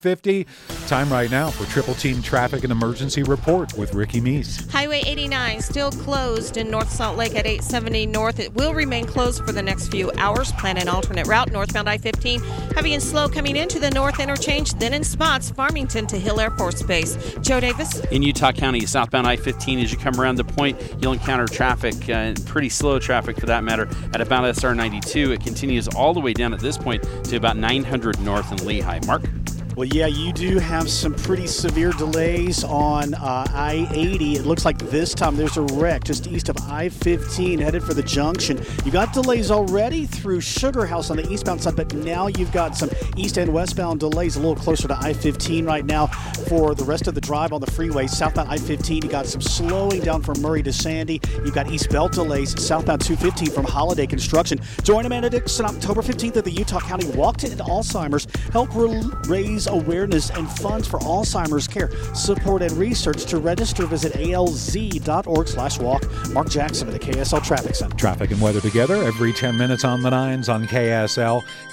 50. Time right now for Triple Team Traffic and Emergency Report with Ricky Meese. Highway 89 still closed in North Salt Lake at 870 North. It will remain closed for the next few hours. Plan an alternate route northbound I-15. Heavy and slow coming into the north interchange, then in spots, Farmington to Hill Air Force Base. Joe Davis. In Utah County, southbound I-15, as you come around the point, you'll encounter traffic, pretty slow traffic for that matter, at about SR 92. It continues all the way down at this point to about 900 north in Lehigh. Mark? Well, yeah, you do have some pretty severe delays on I-80. It looks like this time there's a wreck just east of I-15 headed for the junction. You got delays already through Sugar House on the eastbound side, but now you've got some east and westbound delays a little closer to I-15 right now for the rest of the drive on the freeway. Southbound I-15, you got some slowing down from Murray to Sandy. You've got east belt delays southbound 215 from Holiday Construction. Join Amanda Dixon October 15th at the Utah County Walk to End Alzheimer's. Help raise awareness and funds for Alzheimer's care. Support and research. To register, visit alz.org/walk. Mark Jackson at the KSL Traffic Center. Traffic and weather together every 10 minutes on the 9s on KSL.